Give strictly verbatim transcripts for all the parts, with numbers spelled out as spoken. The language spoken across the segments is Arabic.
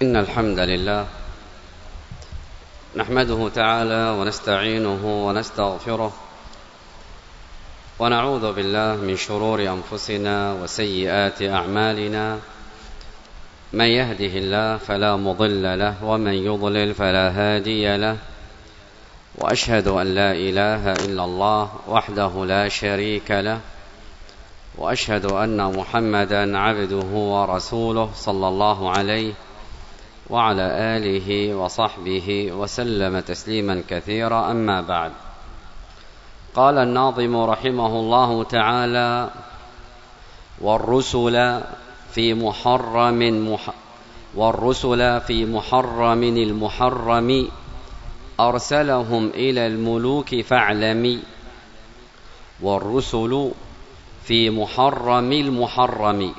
إن الحمد لله نحمده تعالى ونستعينه ونستغفره ونعوذ بالله من شرور أنفسنا وسيئات أعمالنا. من يهده الله فلا مضل له ومن يضلل فلا هادي له، وأشهد أن لا إله إلا الله وحده لا شريك له، وأشهد أن محمدا عبده ورسوله صلى الله عليه وعلى آله وصحبه وسلم تسليما كثيرا. أما بعد، قال الناظم رحمه الله تعالى: والرسل في محرم مح والرسل في محرم المحرم أرسلهم إلى الملوك فاعلمي. والرسل في محرم المحرم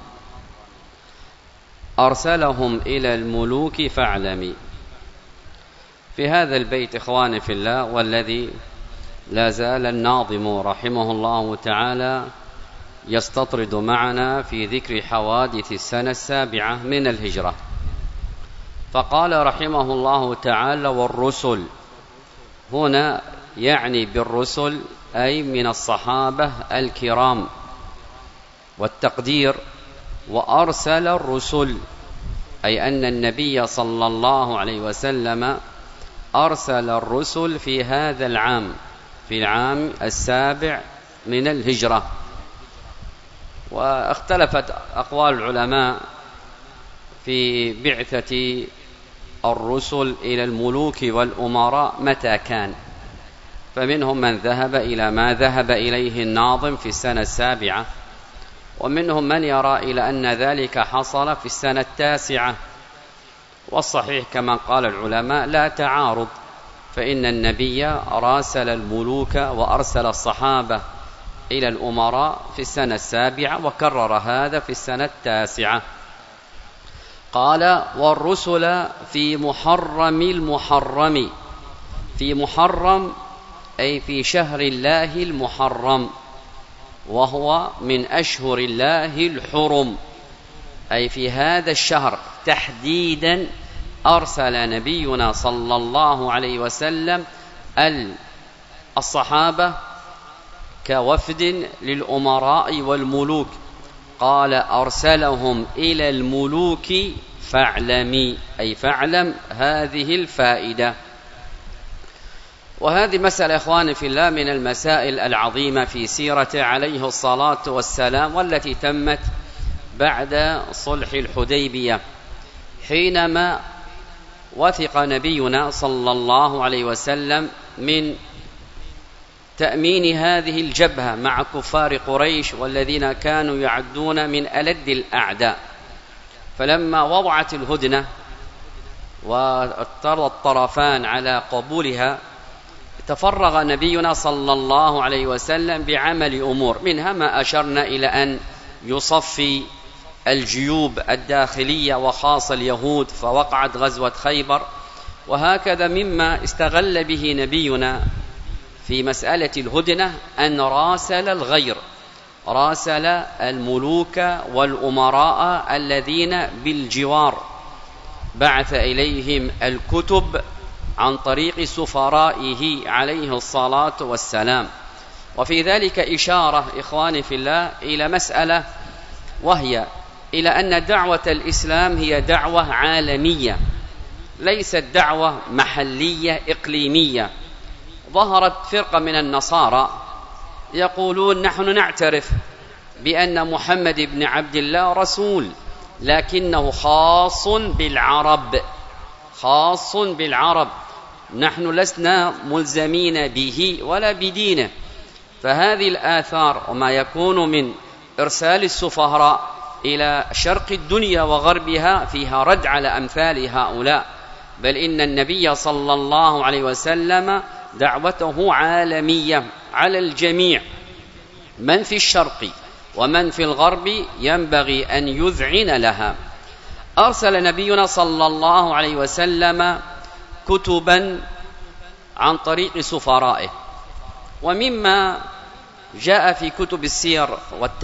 أرسلهم إلى الملوك فاعلمي. في هذا البيت إخواني في الله، والذي لا زال الناظم رحمه الله تعالى يستطرد معنا في ذكر حوادث السنة السابعة من الهجرة، فقال رحمه الله تعالى: والرسل، هنا يعني بالرسل أي من الصحابة الكرام، والتقدير وأرسل الرسل أي أن النبي صلى الله عليه وسلم أرسل الرسل في هذا العام، في العام السابع من الهجرة. واختلفت أقوال العلماء في بعثة الرسل إلى الملوك والأمراء متى كان، فمنهم من ذهب إلى ما ذهب إليه الناظم في السنة السابعة، ومنهم من يرى إلى أن ذلك حصل في السنة التاسعة. والصحيح كما قال العلماء لا تعارض، فإن النبي راسل الملوك وأرسل الصحابة إلى الأمراء في السنة السابعة، وكرر هذا في السنة التاسعة. قال: والرسل في محرم المحرم. في محرم أي في شهر الله المحرم، وهو من أشهر الله الحرم، أي في هذا الشهر تحديدا أرسل نبينا صلى الله عليه وسلم الصحابة كوفد للأمراء والملوك. قال: أرسلهم إلى الملوك فاعلمي، أي فاعلم هذه الفائدة. وهذه مسألة إخواني في الله من المسائل العظيمة في سيرته عليه الصلاة والسلام، والتي تمت بعد صلح الحديبية، حينما وثق نبينا صلى الله عليه وسلم من تأمين هذه الجبهة مع كفار قريش، والذين كانوا يعدون من ألد الأعداء. فلما وضعت الهدنة واضطر الطرفان على قبولها، تفرغ نبينا صلى الله عليه وسلم بعمل أمور، منها ما أشرنا إلى أن يصفي الجيوب الداخلية وخاصة اليهود، فوقعت غزوة خيبر. وهكذا مما استغل به نبينا في مسألة الهدنة أن راسل الغير، راسل الملوك والأمراء الذين بالجوار، بعث إليهم الكتب عن طريق سفرائه عليه الصلاة والسلام. وفي ذلك إشارة إخواني في الله إلى مسألة، وهي إلى أن دعوة الإسلام هي دعوة عالمية، ليست دعوة محلية إقليمية. ظهرت فرقة من النصارى يقولون: نحن نعترف بأن محمد بن عبد الله رسول، لكنه خاص بالعرب، خاص بالعرب، نحن لسنا ملزمين به ولا بدينه. فهذه الآثار وما يكون من إرسال السفراء إلى شرق الدنيا وغربها فيها رد على أمثال هؤلاء، بل إن النبي صلى الله عليه وسلم دعوته عالمية على الجميع، من في الشرق ومن في الغرب ينبغي أن يذعن لها. أرسل نبينا صلى الله عليه وسلم كتبا عن طريق سفرائه، ومما جاء في كتب السير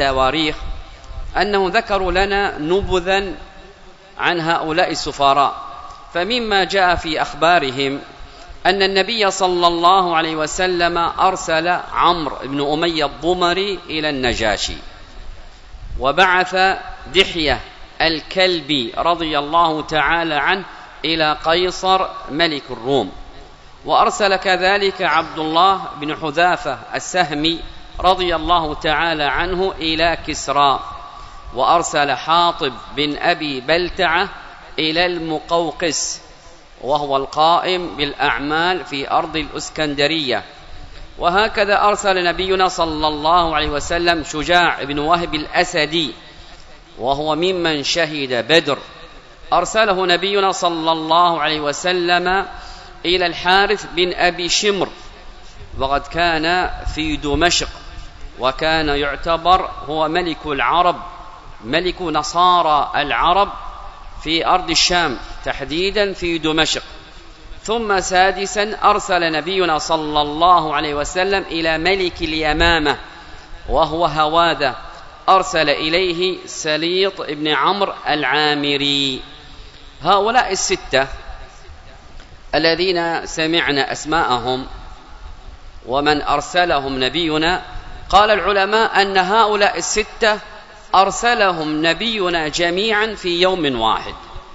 والتواريخ أنهم ذكروا لنا نبذا عن هؤلاء السفراء، فمما جاء في أخبارهم أن النبي صلى الله عليه وسلم أرسل عمرو بن أمية الضمري إلى النجاشي، وبعث دحية الكلبي رضي الله تعالى عنه إلى قيصر ملك الروم، وأرسل كذلك عبد الله بن حذافة السهمي رضي الله تعالى عنه إلى كسرى، وأرسل حاطب بن أبي بلتعة إلى المقوقس وهو القائم بالأعمال في أرض الإسكندرية. وهكذا أرسل نبينا صلى الله عليه وسلم شجاع بن وهب الأسدي وهو ممن شهد بدر، أرسله نبينا صلى الله عليه وسلم إلى الحارث بن أبي شمر، وقد كان في دمشق، وكان يعتبر هو ملك العرب، ملك نصارى العرب في أرض الشام تحديدا في دمشق. ثم سادسا أرسل نبينا صلى الله عليه وسلم إلى ملك اليمامة وهو هواذا، أرسل إليه سليط بن عمرو العامري. هؤلاء الستة الذين سمعنا أسماءهم ومن أرسلهم نبينا، قال العلماء أن هؤلاء الستة أرسلهم نبينا جميعا في يوم واحد،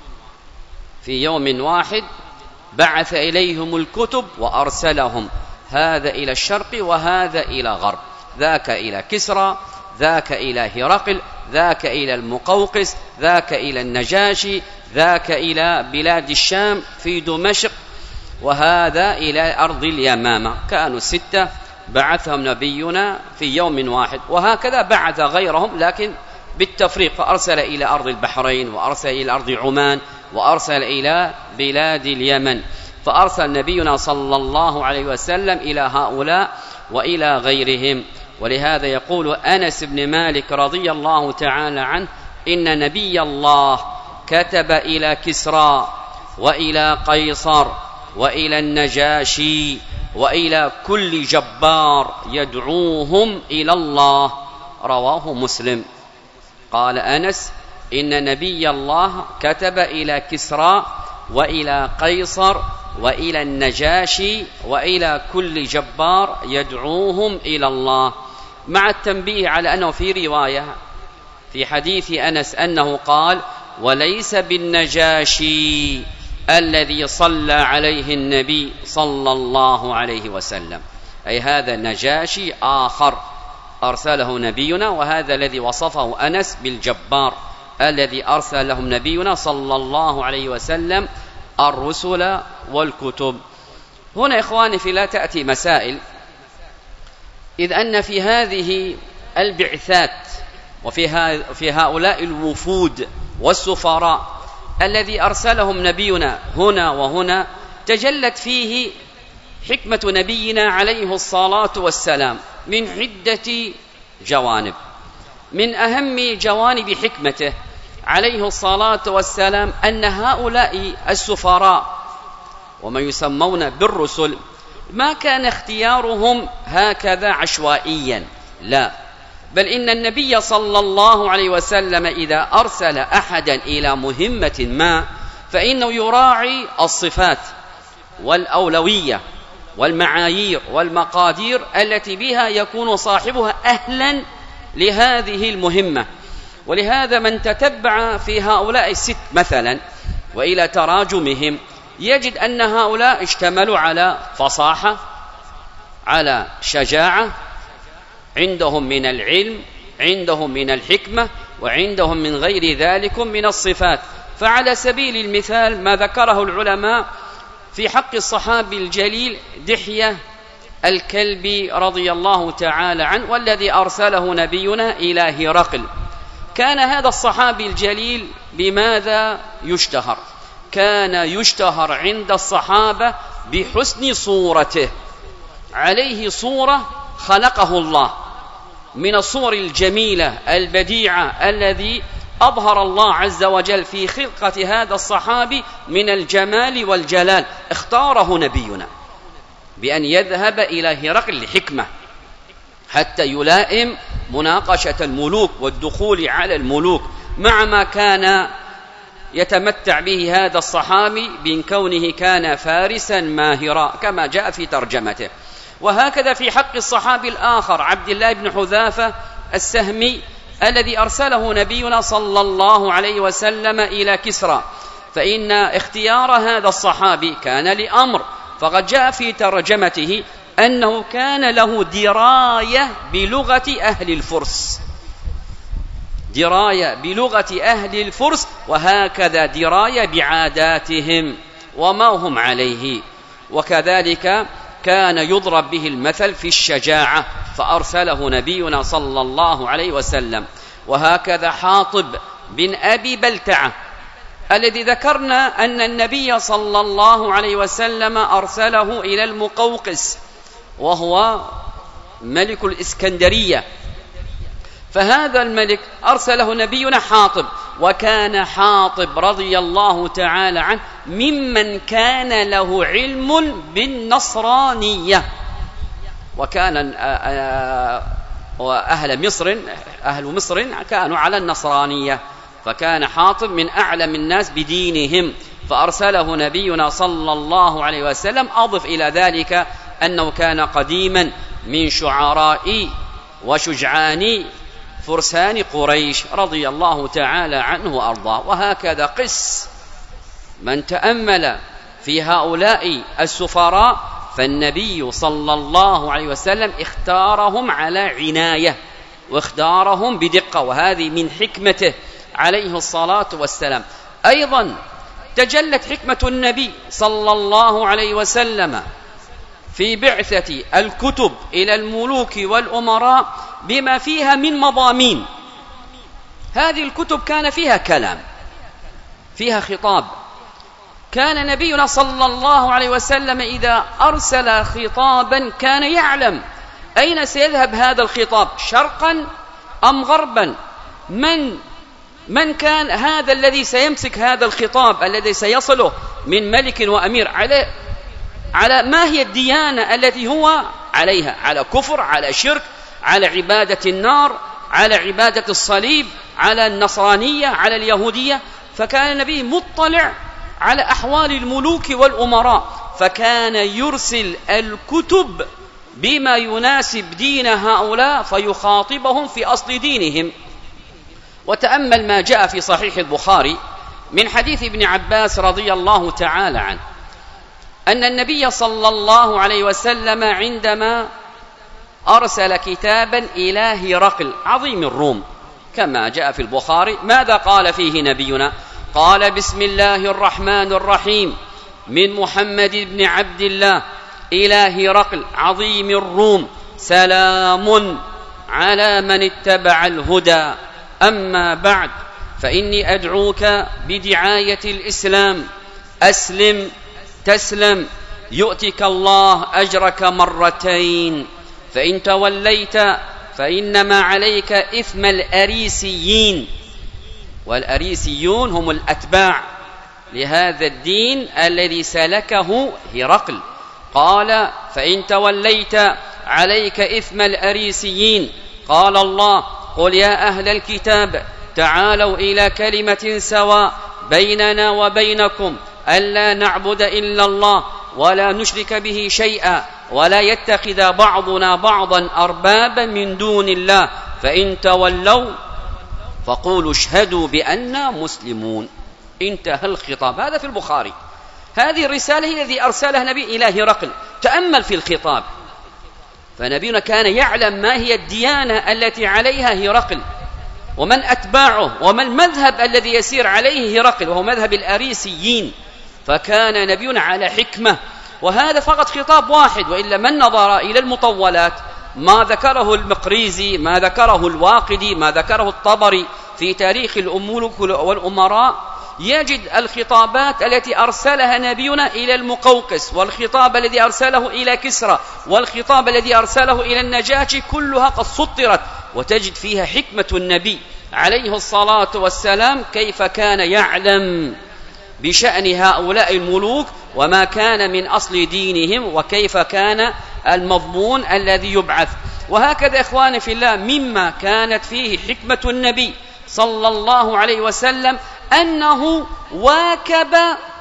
في يوم واحد بعث إليهم الكتب وأرسلهم، هذا إلى الشرق وهذا إلى غرب، ذاك إلى كسرى، ذاك إلى هرقل، ذاك إلى المقوقس، ذاك إلى النجاشي، ذاك إلى بلاد الشام في دمشق، وهذا إلى أرض اليمامة. كانوا ستة بعثهم نبينا في يوم واحد، وهكذا بعث غيرهم لكن بالتفريق، فأرسل إلى أرض البحرين، وأرسل إلى أرض عمان، وأرسل إلى بلاد اليمن. فأرسل نبينا صلى الله عليه وسلم إلى هؤلاء وإلى غيرهم. ولهذا يقول أنس بن مالك رضي الله تعالى عنه: إن نبي الله كتب إلى كسرى وإلى قيصر وإلى النجاشي وإلى كل جبار يدعوهم إلى الله، رواه مسلم. قال أنس: إن نبي الله كتب إلى كسرى وإلى قيصر وإلى النجاشي وإلى كل جبار يدعوهم إلى الله، مع التنبيه على أنه في رواية في حديث أنس أنه قال: وليس بالنجاشي الذي صلى عليه النبي صلى الله عليه وسلم، أي هذا النجاشي آخر أرسله نبينا، وهذا الذي وصفه أنس بالجبار الذي أرسل لهم نبينا صلى الله عليه وسلم الرسل والكتب. هنا إخواني في لا تأتي مسائل، إذ أن في هذه البعثات وفي في هؤلاء الوفود والسفراء الذي أرسلهم نبينا هنا وهنا تجلت فيه حكمة نبينا عليه الصلاة والسلام من عدة جوانب. من أهم جوانب حكمته عليه الصلاة والسلام أن هؤلاء السفراء ومن يسمون بالرسل ما كان اختيارهم هكذا عشوائيا، لا، بل إن النبي صلى الله عليه وسلم إذا أرسل أحدا إلى مهمة ما فإنه يراعي الصفات والأولوية والمعايير والمقادير التي بها يكون صاحبها أهلا لهذه المهمة. ولهذا من تتبع في هؤلاء الست مثلا وإلى تراجمهم يجد أن هؤلاء اشتملوا على فصاحة، على شجاعة، عندهم من العلم، عندهم من الحكمة، وعندهم من غير ذلك من الصفات. فعلى سبيل المثال ما ذكره العلماء في حق الصحابي الجليل دحية الكلبي رضي الله تعالى عنه، والذي أرسله نبينا إلى هرقل. كان هذا الصحابي الجليل بماذا يشتهر؟ كان يشتهر عند الصحابة بحسن صورته، عليه صورة خلقه الله من الصور الجميلة البديعة الذي أظهر الله عز وجل في خلقة هذا الصحابي من الجمال والجلال. اختاره نبينا بأن يذهب إلى هرقل لحكمة حتى يلائم مناقشة الملوك والدخول على الملوك، مع ما كان يتمتع به هذا الصحابي من كونه كان فارسا ماهرا كما جاء في ترجمته. وهكذا في حق الصحابي الآخر عبد الله بن حذافة السهمي الذي أرسله نبينا صلى الله عليه وسلم إلى كسرى، فإن اختيار هذا الصحابي كان لأمر، فقد جاء في ترجمته أنه كان له دراية بلغة أهل الفرس، دراية بلغة أهل الفرس، وهكذا دراية بعاداتهم وما هم عليه. وكذلك كان يضرب به المثل في الشجاعة، فأرسله نبينا صلى الله عليه وسلم. وهكذا حاطب بن أبي بلتعة الذي ذكرنا أن النبي صلى الله عليه وسلم أرسله إلى المقوقس وهو ملك الإسكندرية، فهذا الملك أرسله نبينا حاطب، وكان حاطب رضي الله تعالى عنه ممن كان له علم بالنصرانية، وكان أهل مصر أهل مصر كانوا على النصرانية، فكان حاطب من أعلم الناس بدينهم، فأرسله نبينا صلى الله عليه وسلم. أضف إلى ذلك أنه كان قديما من شعراء وشجعان فرسان قريش رضي الله تعالى عنه وأرضاه. وهكذا قس من تأمل في هؤلاء السفراء، فالنبي صلى الله عليه وسلم اختارهم على عناية واختارهم بدقة، وهذه من حكمته عليه الصلاة والسلام. أيضا تجلت حكمة النبي صلى الله عليه وسلم في بعثة الكتب إلى الملوك والأمراء بما فيها من مضامين. هذه الكتب كان فيها كلام، فيها خطاب. كان نبينا صلى الله عليه وسلم إذا أرسل خطابا كان يعلم أين سيذهب هذا الخطاب، شرقا أم غربا، من من كان هذا الذي سيمسك هذا الخطاب الذي سيصله من ملك وأمير، على على ما هي الديانة التي هو عليها، على كفر، على شرك، على عبادة النار، على عبادة الصليب، على النصرانية، على اليهودية. فكان النبي مطلع على أحوال الملوك والأمراء، فكان يرسل الكتب بما يناسب دين هؤلاء فيخاطبهم في أصل دينهم. وتأمل ما جاء في صحيح البخاري من حديث ابن عباس رضي الله تعالى عنه أن النبي صلى الله عليه وسلم عندما أرسل كتابا إلى هرقل عظيم الروم كما جاء في البخاري، ماذا قال فيه نبينا؟ قال: بسم الله الرحمن الرحيم، من محمد بن عبد الله إلى هرقل عظيم الروم، سلام على من اتبع الهدى، أما بعد فإني أدعوك بدعاية الإسلام، أسلم تسلم يؤتك الله أجرك مرتين، فإن توليت فإنما عليك إثم الأريسيين، والأريسيون هم الأتباع لهذا الدين الذي سلكه هرقل. قال: فإن توليت عليك إثم الأريسيين. قال الله: قل يا أهل الكتاب تعالوا إلى كلمة سواء بيننا وبينكم ألا نعبد إلا الله ولا نشرك به شيئا ولا يتخذ بعضنا بعضا أربابا من دون الله، فإن تولوا فقولوا اشهدوا بأننا مسلمون. انتهى الخطاب. هذا في البخاري. هذه الرسالة هي التي أرسلها النبي إلى هرقل. تأمل في الخطاب، فنبينا كان يعلم ما هي الديانة التي عليها هرقل ومن أتباعه وما المذهب الذي يسير عليه هرقل، وهو مذهب الأريسيين، فكان نبينا على حكمة. وهذا فقط خطاب واحد، وإلا من نظر إلى المطولات ما ذكره المقريزي، ما ذكره الواقدي، ما ذكره الطبري في تاريخ الملوك والأمراء، يجد الخطابات التي أرسلها نبينا إلى المقوقس، والخطاب الذي أرسله إلى كسرى، والخطاب الذي أرسله إلى النجاشي، كلها قد سطرت، وتجد فيها حكمة النبي عليه الصلاة والسلام كيف كان يعلم بشأن هؤلاء الملوك وما كان من أصل دينهم، وكيف كان المضمون الذي يبعث. وهكذا إخواني في الله، مما كانت فيه حكمة النبي صلى الله عليه وسلم أنه واكب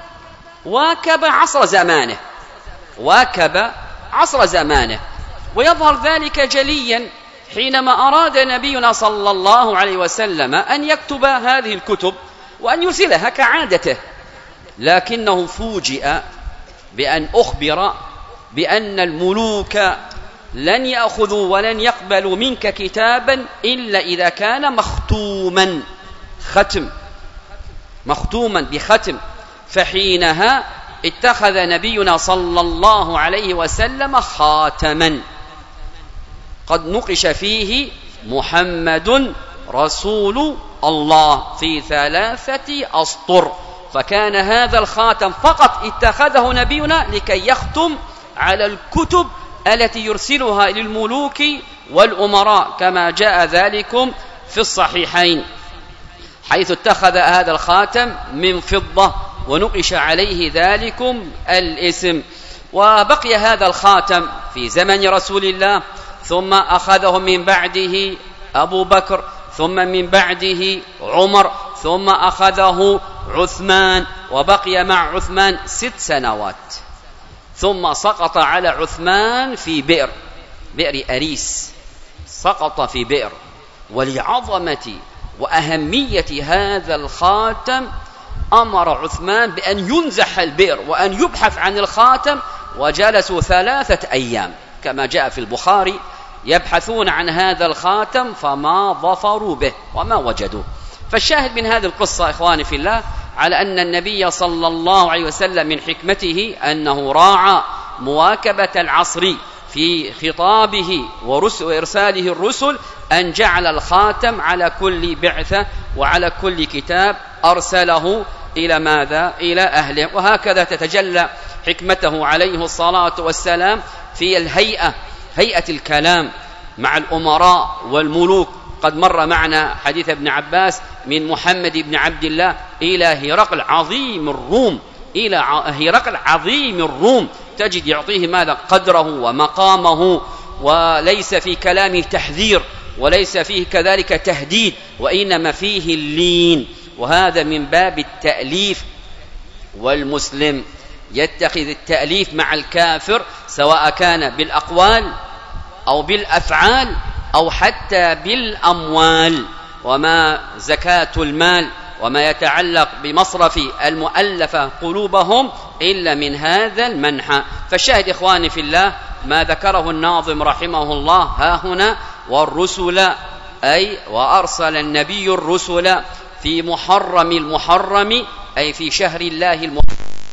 واكب عصر زمانه واكب عصر زمانه ويظهر ذلك جليا حينما أراد نبينا صلى الله عليه وسلم أن يكتب هذه الكتب وأن يرسلها كعادته، لكنه فوجئ بأن أخبر بأن الملوك لن يأخذوا ولن يقبلوا منك كتابا إلا إذا كان مختوما ختم مختوما بختم. فحينها اتخذ نبينا صلى الله عليه وسلم خاتما قد نقش فيه محمد رسول الله في ثلاثة أسطر، فكان هذا الخاتم فقط اتخذه نبينا لكي يختم على الكتب التي يرسلها للملوك والأمراء، كما جاء ذلكم في الصحيحين، حيث اتخذ هذا الخاتم من فضة ونقش عليه ذلكم الاسم. وبقي هذا الخاتم في زمن رسول الله، ثم أخذه من بعده أبو بكر، ثم من بعده عمر، ثم أخذه عثمان، وبقي مع عثمان ست سنوات، ثم سقط على عثمان في بئر بئر أريس، سقط في بئر. ولعظمة وأهمية هذا الخاتم أمر عثمان بأن ينزح البئر وأن يبحث عن الخاتم، وجلسوا ثلاثة أيام كما جاء في البخاري يبحثون عن هذا الخاتم فما ظفروا به وما وجدوه. فالشاهد من هذه القصة إخواني في الله على أن النبي صلى الله عليه وسلم من حكمته أنه راعى مواكبة العصر في خطابه وإرساله الرسل، أن جعل الخاتم على كل بعثة وعلى كل كتاب أرسله إلى ماذا؟ إلى أهله. وهكذا تتجلى حكمته عليه الصلاة والسلام في الهيئة، هيئة الكلام مع الأمراء والملوك. قد مر معنا حديث ابن عباس من محمد بن عبد الله إلى هرقل عظيم الروم، إلى هرقل عظيم الروم، تجد يعطيه ماذا؟ قدره ومقامه، وليس في كلامه تحذير وليس فيه كذلك تهديد، وإنما فيه اللين، وهذا من باب التأليف. والمسلم يتخذ التأليف مع الكافر سواء كان بالأقوال أو بالأفعال أو حتى بالأموال. وما زكاة المال وما يتعلق بمصرف المؤلفة قلوبهم إلا من هذا المنحى. فالشاهد إخواني في الله ما ذكره الناظم رحمه الله ها هنا: والرسل، أي وأرسل النبي الرسل في محرم المحرم، أي في شهر الله المحرم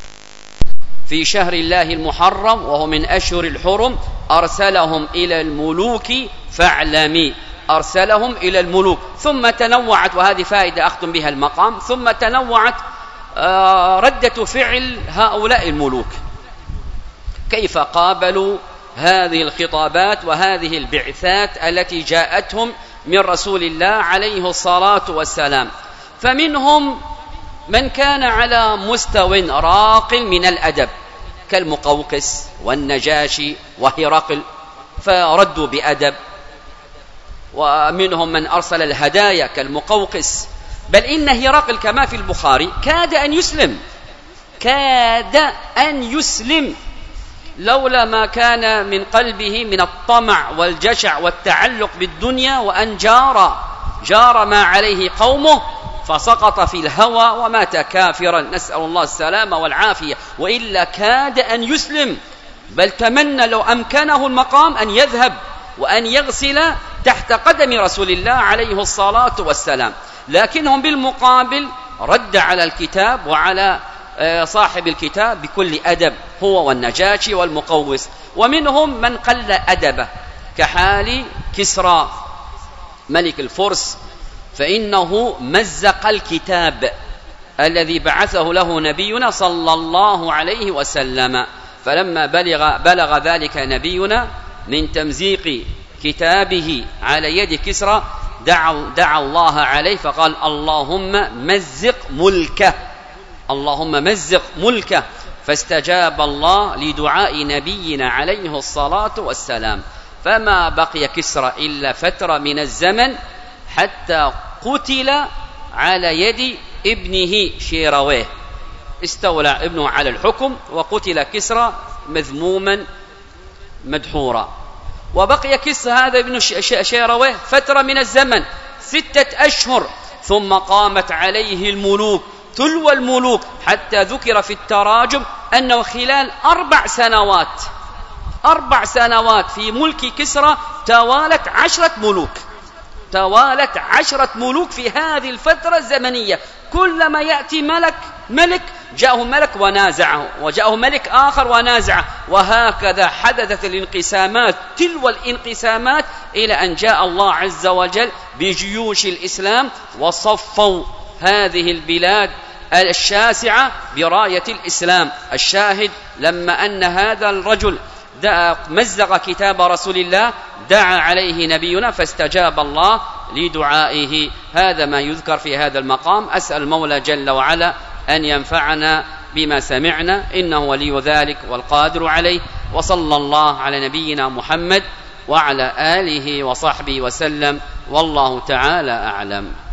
في شهر الله المحرم وهو من أشهر الحرم، أرسلهم إلى الملوك فاعلمي، أرسلهم إلى الملوك. ثم تنوعت، وهذه فائدة أختم بها المقام، ثم تنوعت ردة فعل هؤلاء الملوك، كيف قابلوا هذه الخطابات وهذه البعثات التي جاءتهم من رسول الله عليه الصلاة والسلام. فمنهم من كان على مستوى راق من الأدب كالمقوقس والنجاشي وهرقل فردوا بأدب، ومنهم من أرسل الهدايا كالمقوقس، بل إن هرقل كما في البخاري كاد أن يسلم كاد أن يسلم لولا ما كان من قلبه من الطمع والجشع والتعلق بالدنيا، وأن جار جار ما عليه قومه فسقط في الهوى ومات كافرا، نسأل الله السلامة والعافية، وإلا كاد أن يسلم، بل تمنى لو أمكنه المقام أن يذهب وأن يغسل تحت قدم رسول الله عليه الصلاة والسلام. لكنهم بالمقابل رد على الكتاب وعلى صاحب الكتاب بكل أدب، هو والنجاشي والمقوس. ومنهم من قل أدبه كحال كسرى ملك الفرس، فإنه مزق الكتاب الذي بعثه له نبينا صلى الله عليه وسلم، فلما بلغ, بلغ ذلك نبينا من تمزيق كتابه على يد كسرى دعا, دعا الله عليه فقال: اللهم مزق ملكه، اللهم مزق ملكه، فاستجاب الله لدعاء نبينا عليه الصلاة والسلام. فما بقي كسرى إلا فترة من الزمن حتى قتل على يد ابنه شيرويه. استولى ابنه على الحكم وقتل كسرى مذموما مدحورا. وبقي كسرى هذا ابن شيرويه فترة من الزمن ستة أشهر، ثم قامت عليه الملوك تلو الملوك، حتى ذكر في التراجم أنه خلال أربع سنوات أربع سنوات في ملك كسرى توالت عشرة ملوك توالت عشرة ملوك في هذه الفترة الزمنية. كلما يأتي ملك ملك جاءه ملك ونازعه، وجاءه ملك آخر ونازعه، وهكذا حدثت الانقسامات تلو الانقسامات، إلى أن جاء الله عز وجل بجيوش الإسلام وصفوا هذه البلاد الشاسعة براية الإسلام. الشاهد لما أن هذا الرجل مزق كتاب رسول الله دعا عليه نبينا فاستجاب الله لدعائه. هذا ما يذكر في هذا المقام. أسأل المولى جل وعلا أن ينفعنا بما سمعنا، إنه ولي ذلك والقادر عليه. وصلى الله على نبينا محمد وعلى آله وصحبه وسلم، والله تعالى أعلم.